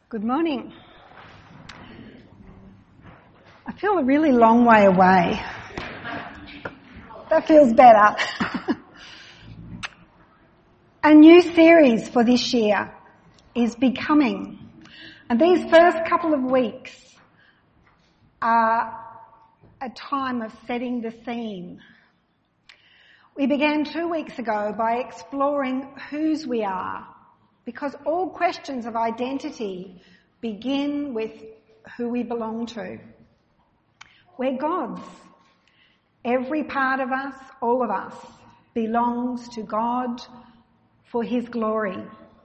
Good morning. I feel a really long way away. That feels better. A new series for this year is Becoming. And these first couple of weeks are a time of setting the theme. We began 2 weeks ago by exploring whose we are, because all questions of identity begin with who we belong to. We're God's. Every part of us, all of us, belongs to God for His glory.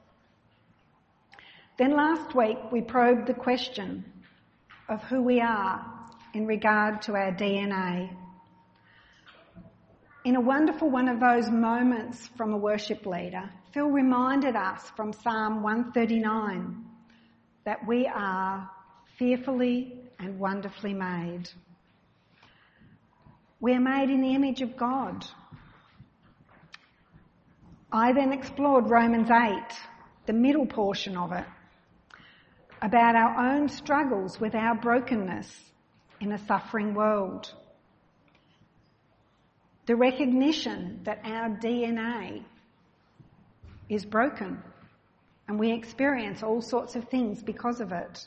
Then last week we probed the question of who we are in regard to our DNA. In a wonderful one of those moments from a worship leader, Phil reminded us from Psalm 139 that we are fearfully and wonderfully made. We are made in the image of God. I then explored Romans 8, the middle portion of it, about our own struggles with our brokenness in a suffering world. The recognition that our DNA is broken and we experience all sorts of things because of it.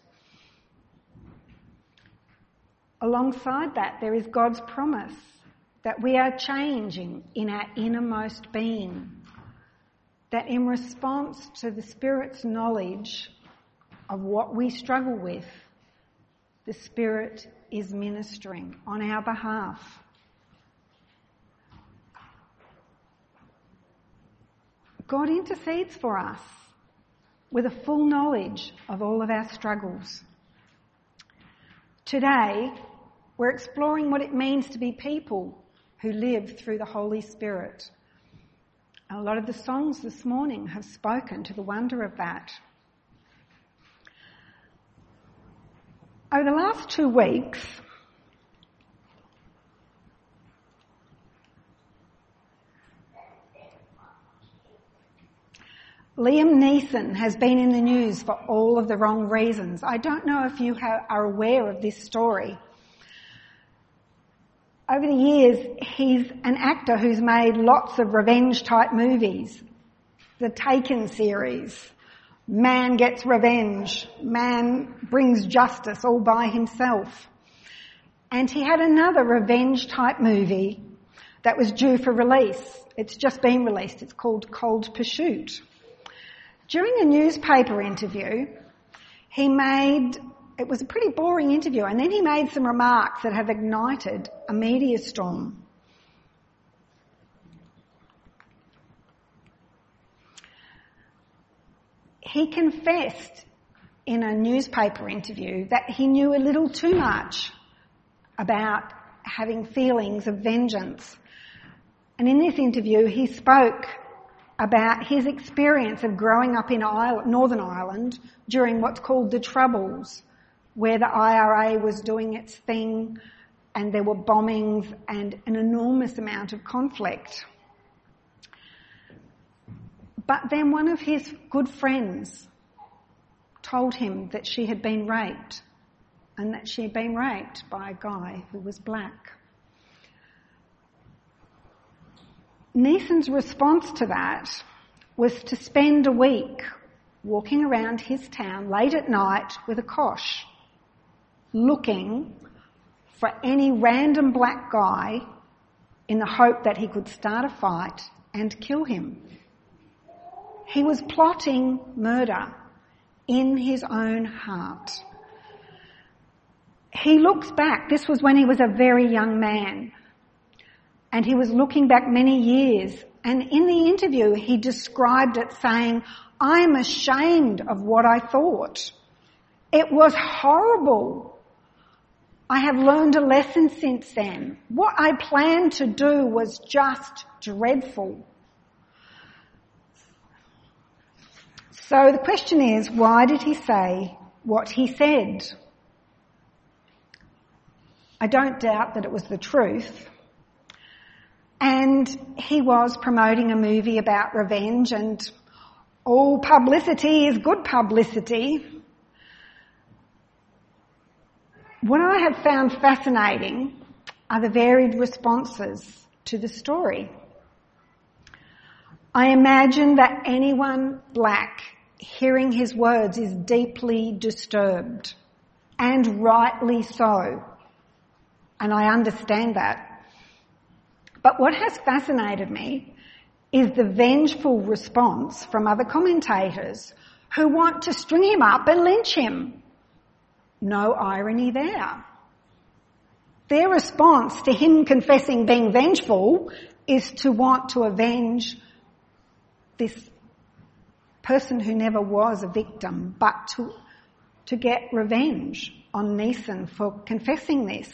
Alongside that, there is God's promise that we are changing in our innermost being, that in response to the Spirit's knowledge of what we struggle with, the Spirit is ministering on our behalf. God intercedes for us with a full knowledge of all of our struggles. Today, we're exploring what it means to be people who live through the Holy Spirit. A lot of the songs this morning have spoken to the wonder of that. Over the last 2 weeks, Liam Neeson has been in the news for all of the wrong reasons. I don't know if you are aware of this story. Over the years, he's an actor who's made lots of revenge-type movies. The Taken series, Man Gets Revenge, Man Brings Justice all by himself. And he had another revenge-type movie that was due for release. It's just been released. It's called Cold Pursuit. During a newspaper interview, it was a pretty boring interview, and then he made some remarks that have ignited a media storm. He confessed in a newspaper interview that he knew a little too much about having feelings of vengeance. And in this interview, he spoke about his experience of growing up in Northern Ireland during what's called the Troubles, where the IRA was doing its thing and there were bombings and an enormous amount of conflict. But then one of his good friends told him that she had been raped, and that she had been raped by a guy who was black. Neeson's response to that was to spend a week walking around his town late at night with a kosh, looking for any random black guy in the hope that he could start a fight and kill him. He was plotting murder in his own heart. He looks back, this was when he was a very young man, and he was looking back many years, and in the interview he described it saying, "I'm ashamed of what I thought. It was horrible. I have learned a lesson since then. What I planned to do was just dreadful." So the question is, why did he say what he said? I don't doubt that it was the truth. And he was promoting a movie about revenge, and all publicity is good publicity. What I have found fascinating are the varied responses to the story. I imagine that anyone black hearing his words is deeply disturbed, and rightly so. And I understand that. But what has fascinated me is the vengeful response from other commentators who want to string him up and lynch him. No irony there. Their response to him confessing being vengeful is to want to avenge this person who never was a victim, but to get revenge on Neeson for confessing this.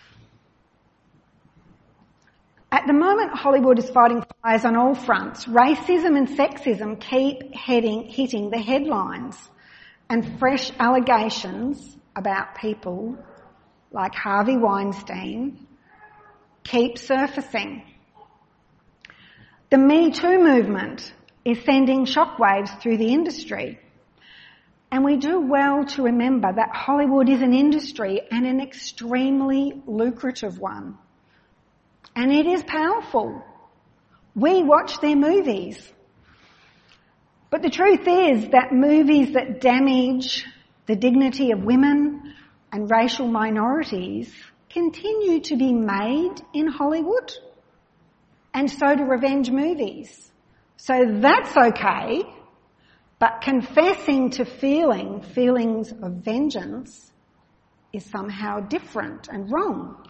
At the moment, Hollywood is fighting fires on all fronts. Racism and sexism keep hitting the headlines, and fresh allegations about people like Harvey Weinstein keep surfacing. The Me Too movement is sending shockwaves through the industry. And we do well to remember that Hollywood is an industry, and an extremely lucrative one. And it is powerful. We watch their movies. But the truth is that movies that damage the dignity of women and racial minorities continue to be made in Hollywood, and so do revenge movies. So that's okay, but confessing to feelings of vengeance is somehow different and wrong.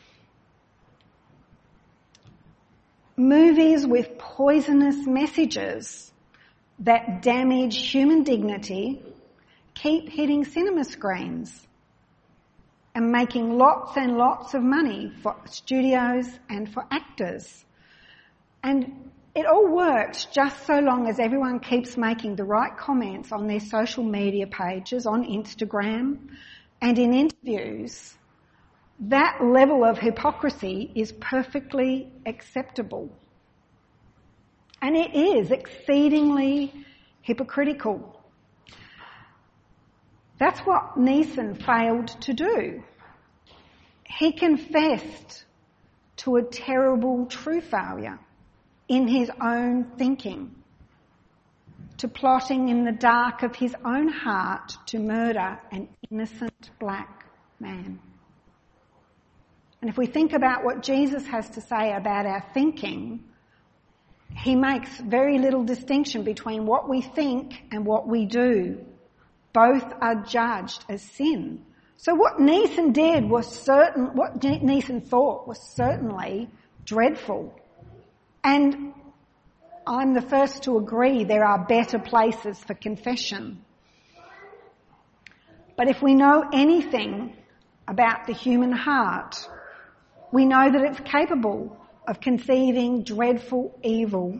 Movies with poisonous messages that damage human dignity keep hitting cinema screens and making lots and lots of money for studios and for actors. And it all works just so long as everyone keeps making the right comments on their social media pages, on Instagram, and in interviews. That level of hypocrisy is perfectly acceptable. And it is exceedingly hypocritical. That's what Neeson failed to do. He confessed to a terrible true failure in his own thinking, to plotting in the dark of his own heart to murder an innocent black man. And if we think about what Jesus has to say about our thinking, he makes very little distinction between what we think and what we do. Both are judged as sin. So what Neeson did was what Neeson thought was certainly dreadful. And I'm the first to agree there are better places for confession. But if we know anything about the human heart, we know that it's capable of conceiving dreadful evil.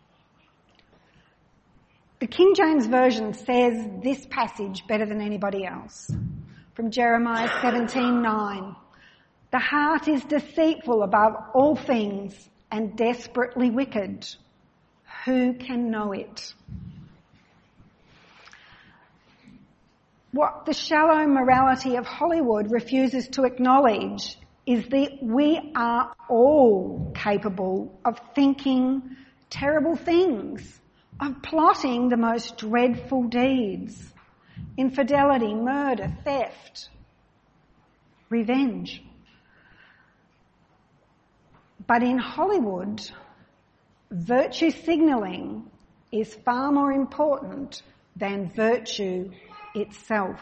The King James Version says this passage better than anybody else. From Jeremiah 17:9. The heart is deceitful above all things and desperately wicked. Who can know it? What the shallow morality of Hollywood refuses to acknowledge is that we are all capable of thinking terrible things, of plotting the most dreadful deeds: infidelity, murder, theft, revenge. But in Hollywood, virtue signalling is far more important than virtue itself.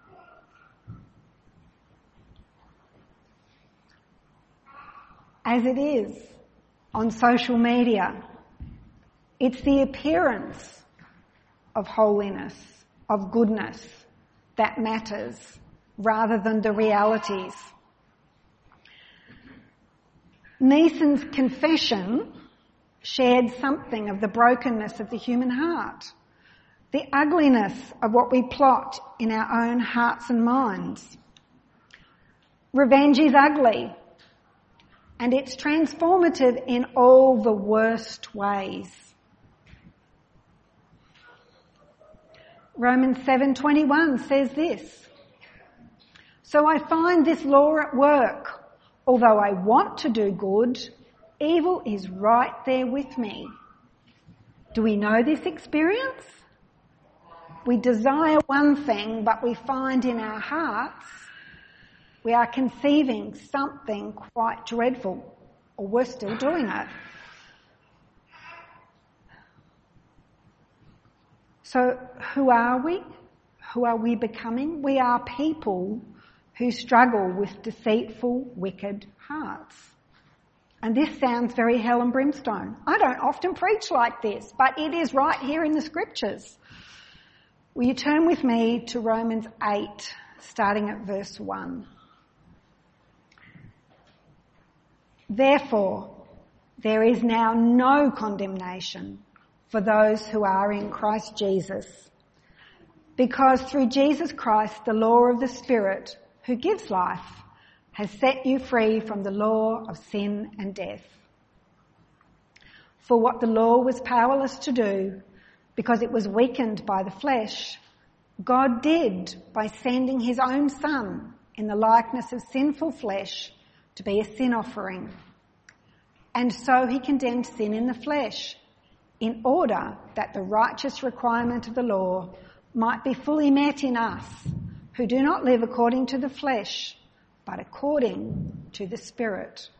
As it is on social media, it's the appearance of holiness, of goodness, that matters rather than the realities. Neeson's confession shared something of the brokenness of the human heart, the ugliness of what we plot in our own hearts and minds. Revenge is ugly, and it's transformative in all the worst ways. Romans 7:21 says this: So I find this law at work. Although I want to do good, evil is right there with me. Do we know this experience? We desire one thing, but we find in our hearts we are conceiving something quite dreadful, or we're still doing it. So who are we? Who are we becoming? We are people who struggle with deceitful, wicked hearts. And this sounds very hell and brimstone. I don't often preach like this, but it is right here in the scriptures. Will you turn with me to Romans 8, starting at verse 1. Therefore, there is now no condemnation for those who are in Christ Jesus, because through Jesus Christ, the law of the Spirit, who gives life, has set you free from the law of sin and death. For what the law was powerless to do, because it was weakened by the flesh, God did by sending his own Son in the likeness of sinful flesh to be a sin offering. And so he condemned sin in the flesh, in order that the righteous requirement of the law might be fully met in us, who do not live according to the flesh, but according to the Spirit.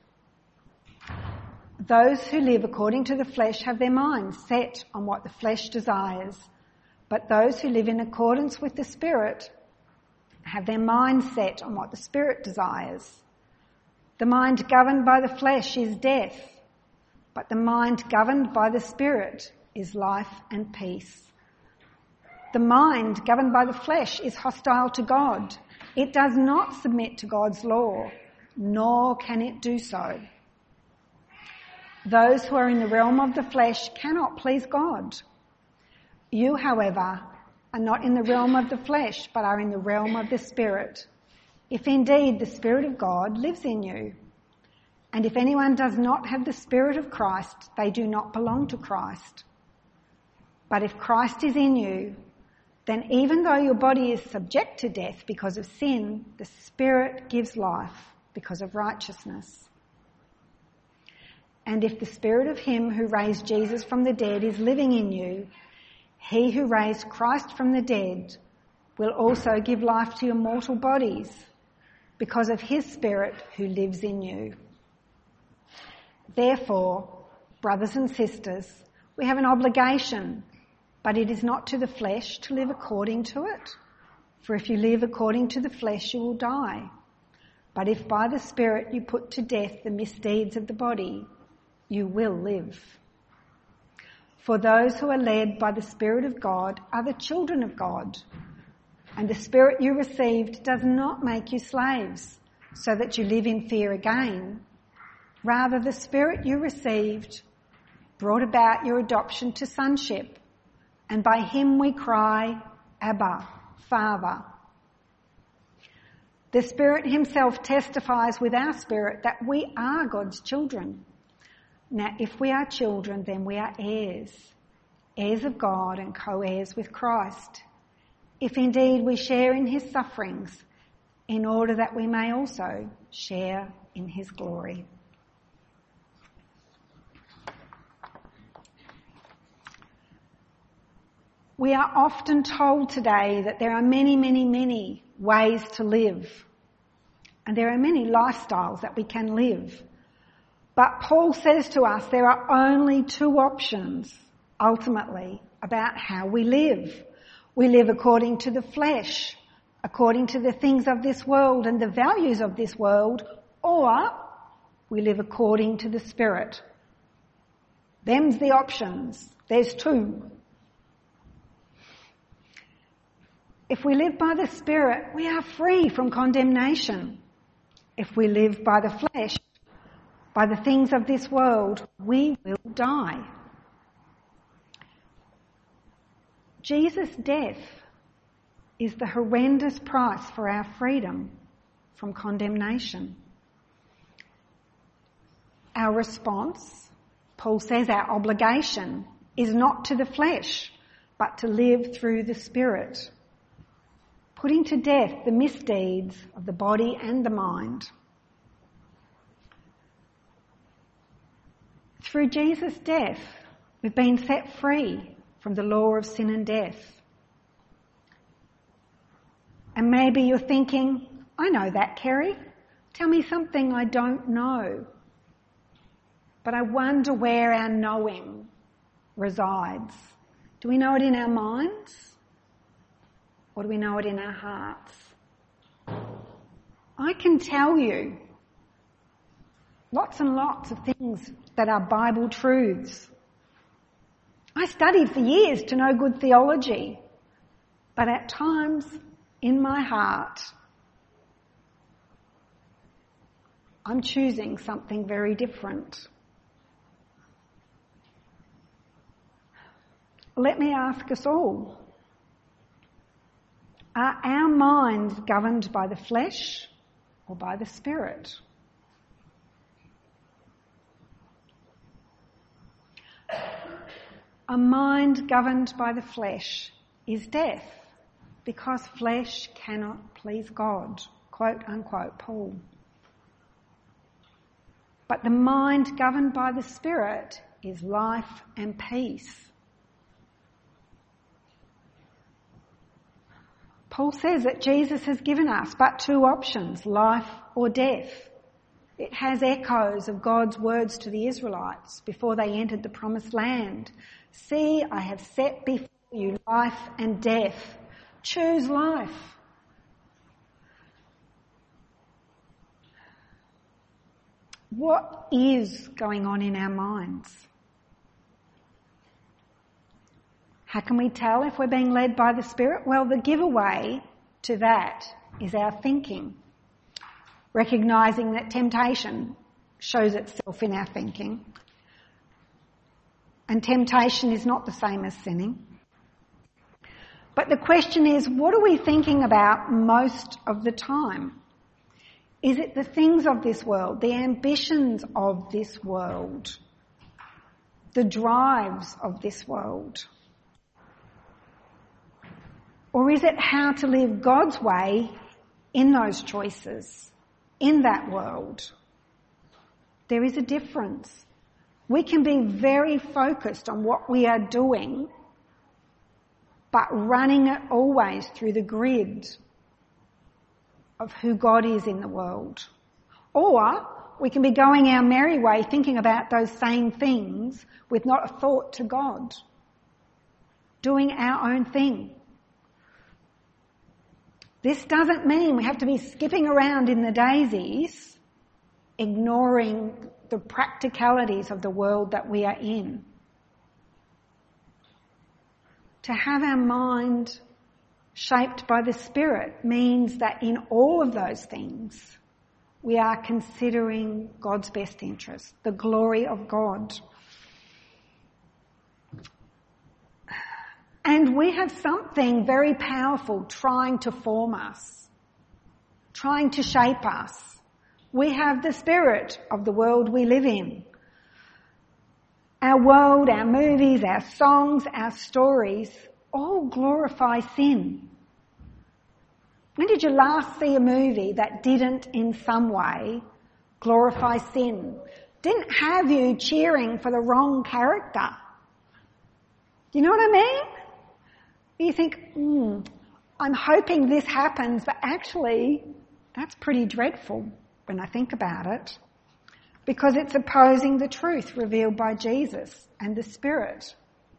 Those who live according to the flesh have their minds set on what the flesh desires, but those who live in accordance with the Spirit have their minds set on what the Spirit desires. The mind governed by the flesh is death, but the mind governed by the Spirit is life and peace. The mind governed by the flesh is hostile to God. It does not submit to God's law, nor can it do so. Those who are in the realm of the flesh cannot please God. You, however, are not in the realm of the flesh, but are in the realm of the Spirit, if indeed the Spirit of God lives in you. And if anyone does not have the Spirit of Christ, they do not belong to Christ. But if Christ is in you, then even though your body is subject to death because of sin, the Spirit gives life because of righteousness. And if the Spirit of him who raised Jesus from the dead is living in you, he who raised Christ from the dead will also give life to your mortal bodies because of his Spirit who lives in you. Therefore, brothers and sisters, we have an obligation, but it is not to the flesh to live according to it. For if you live according to the flesh, you will die. But if by the Spirit you put to death the misdeeds of the body, you will live. For those who are led by the Spirit of God are the children of God. And the Spirit you received does not make you slaves, so that you live in fear again. Rather, the Spirit you received brought about your adoption to sonship, and by him we cry, Abba, Father. The Spirit himself testifies with our spirit that we are God's children. Now, if we are children, then we are heirs, heirs of God and co-heirs with Christ, if indeed we share in his sufferings, in order that we may also share in his glory. We are often told today that there are many, many, many ways to live, and there are many lifestyles that we can live. But Paul says to us there are only two options, ultimately, about how we live. We live according to the flesh, according to the things of this world and the values of this world, or we live according to the Spirit. Them's the options. There's two. If we live by the Spirit, we are free from condemnation. If we live by the flesh, by the things of this world, we will die. Jesus' death is the horrendous price for our freedom from condemnation. Our response, Paul says our obligation, is not to the flesh, but to live through the Spirit. putting to death the misdeeds of the body and the mind. Through Jesus' death, we've been set free from the law of sin and death. And maybe you're thinking, I know that, Kerry. Tell me something I don't know. But I wonder where our knowing resides. Do we know it in our minds? Or do we know it in our hearts? I can tell you lots and lots of things that are Bible truths. I studied for years to know good theology, but at times in my heart, I'm choosing something very different. Let me ask us all, are our minds governed by the flesh or by the Spirit? A mind governed by the flesh is death, because flesh cannot please God, quote unquote, Paul. But the mind governed by the Spirit is life and peace. Paul says that Jesus has given us but two options, life or death. It has echoes of God's words to the Israelites before they entered the promised land. See, I have set before you life and death. Choose life. What is going on in our minds? How can we tell if we're being led by the Spirit? Well, the giveaway to that is our thinking. Recognising that temptation shows itself in our thinking. And temptation is not the same as sinning. But the question is, what are we thinking about most of the time? Is it the things of this world, the ambitions of this world, the drives of this world? Or is it how to live God's way in those choices, in that world? There is a difference. We can be very focused on what we are doing, but running it always through the grid of who God is in the world. Or we can be going our merry way thinking about those same things with not a thought to God, doing our own thing. This doesn't mean we have to be skipping around in the daisies, ignoring the practicalities of the world that we are in. To have our mind shaped by the Spirit means that in all of those things, we are considering God's best interest, the glory of God. And we have something very powerful trying to form us, trying to shape us. We have the spirit of the world we live in. Our world, our movies, our songs, our stories all glorify sin. When did you last see a movie that didn't in some way glorify sin? Didn't have you cheering for the wrong character? Do you know what I mean? You think, I'm hoping this happens, but actually that's pretty dreadful when I think about it, because it's opposing the truth revealed by Jesus and the Spirit.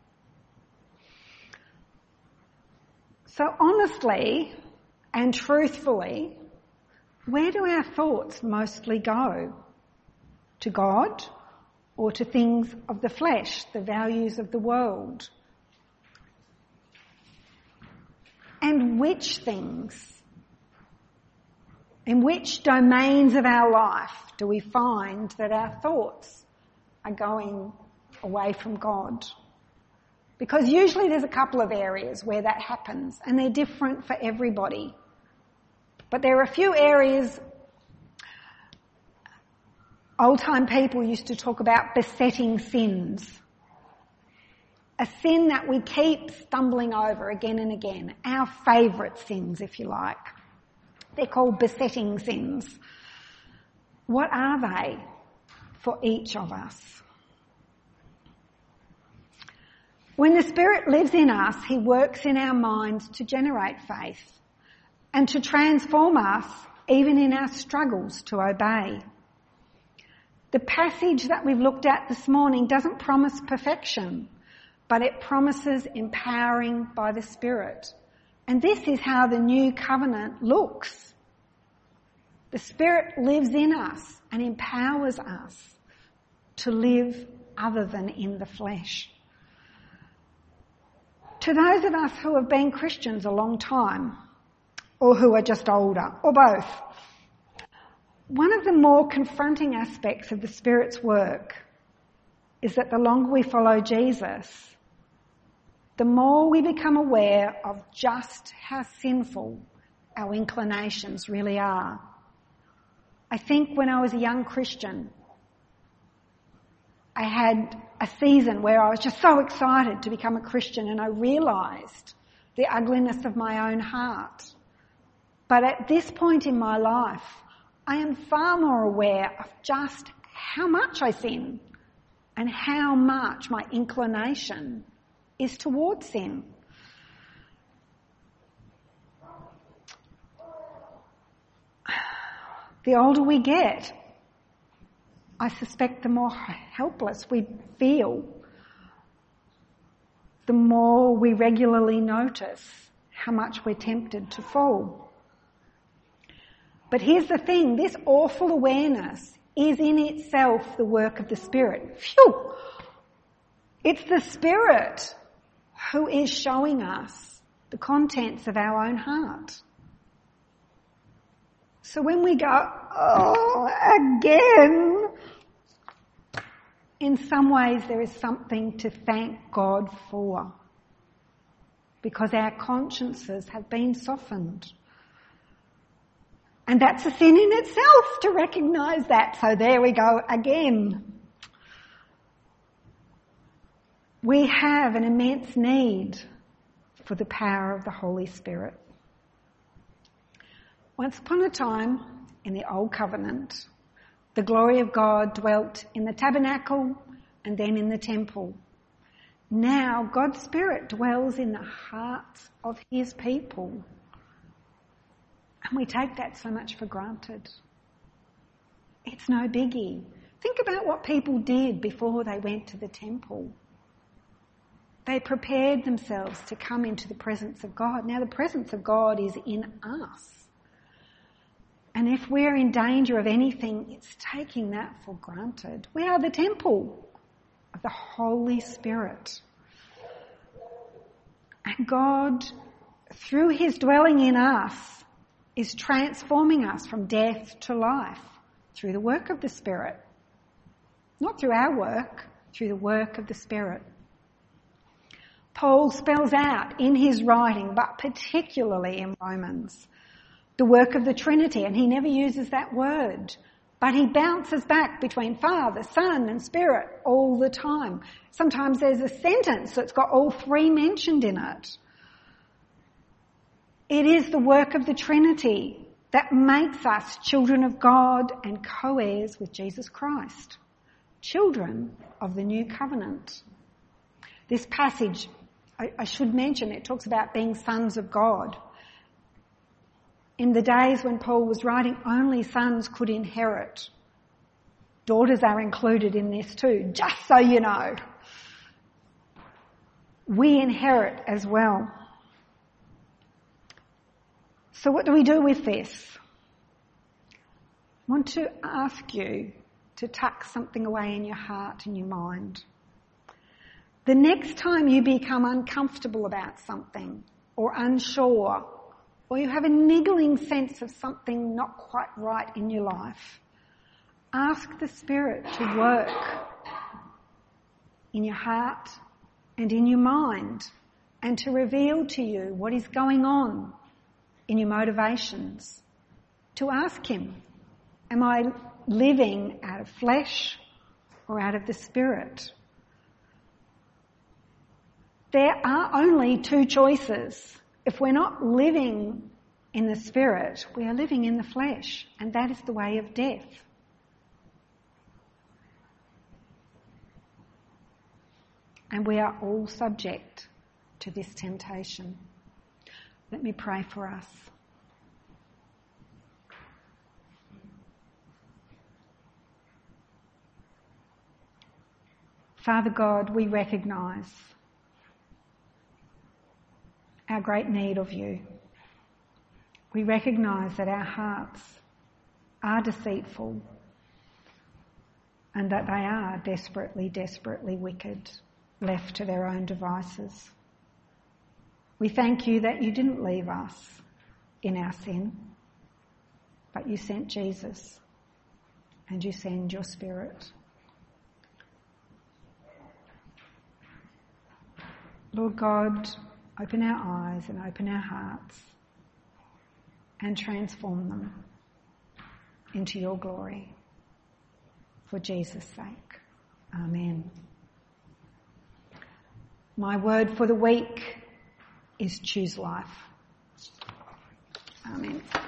So honestly and truthfully, where do our thoughts mostly go? To God or to things of the flesh, the values of the world? And which things, in which domains of our life do we find that our thoughts are going away from God? Because usually there's a couple of areas where that happens, and they're different for everybody. But there are a few areas. Old-time people used to talk about besetting sins. a sin that we keep stumbling over again and again, our favourite sins, if you like. They're called besetting sins. What are they for each of us? When the Spirit lives in us, He works in our minds to generate faith and to transform us even in our struggles to obey. The passage that we've looked at this morning doesn't promise perfection, but it promises empowering by the Spirit. And this is how the new covenant looks. The Spirit lives in us and empowers us to live other than in the flesh. To those of us who have been Christians a long time, or who are just older, or both, one of the more confronting aspects of the Spirit's work is that the longer we follow Jesus, the more we become aware of just how sinful our inclinations really are. I think when I was a young Christian, I had a season where I was just so excited to become a Christian, and I realised the ugliness of my own heart. But at this point in my life, I am far more aware of just how much I sin and how much my inclination is towards sin. The older we get, I suspect the more helpless we feel, the more we regularly notice how much we're tempted to fall. But here's the thing, this awful awareness is in itself the work of the Spirit. Phew! It's the Spirit who is showing us the contents of our own heart. So when we go, oh, again, in some ways there is something to thank God for, because our consciences have been softened. And that's a sin in itself to recognise that. So there we go again. We have an immense need for the power of the Holy Spirit. Once upon a time, in the Old Covenant, the glory of God dwelt in the tabernacle and then in the temple. Now God's Spirit dwells in the hearts of His people. And we take that so much for granted. It's no biggie. Think about what people did before they went to the temple. They prepared themselves to come into the presence of God. Now the presence of God is in us. And if we're in danger of anything, it's taking that for granted. We are the temple of the Holy Spirit. And God, through His dwelling in us, is transforming us from death to life through the work of the Spirit. Not through our work, through the work of the Spirit. Paul spells out in his writing, but particularly in Romans, the work of the Trinity, and he never uses that word, but he bounces back between Father, Son and Spirit all the time. Sometimes there's a sentence that's got all three mentioned in it. It is the work of the Trinity that makes us children of God and co-heirs with Jesus Christ, children of the new covenant. This passage, I should mention, it talks about being sons of God. In the days when Paul was writing, only sons could inherit. Daughters are included in this too, just so you know. We inherit as well. So what do we do with this? I want to ask you to tuck something away in your heart and your mind. The next time you become uncomfortable about something or unsure, or you have a niggling sense of something not quite right in your life, ask the Spirit to work in your heart and in your mind and to reveal to you what is going on in your motivations. To ask Him, am I living out of flesh or out of the Spirit? there are only two choices. If we're not living in the Spirit, we are living in the flesh, and that is the way of death. And we are all subject to this temptation. Let me pray for us. Father God, we recognise our great need of you. We recognise that our hearts are deceitful and that they are desperately, desperately wicked, left to their own devices. We thank you that you didn't leave us in our sin, but you sent Jesus and you send your Spirit. Lord God, open our eyes and open our hearts and transform them into your glory. For Jesus' sake. Amen. My word for the week is choose life. Amen.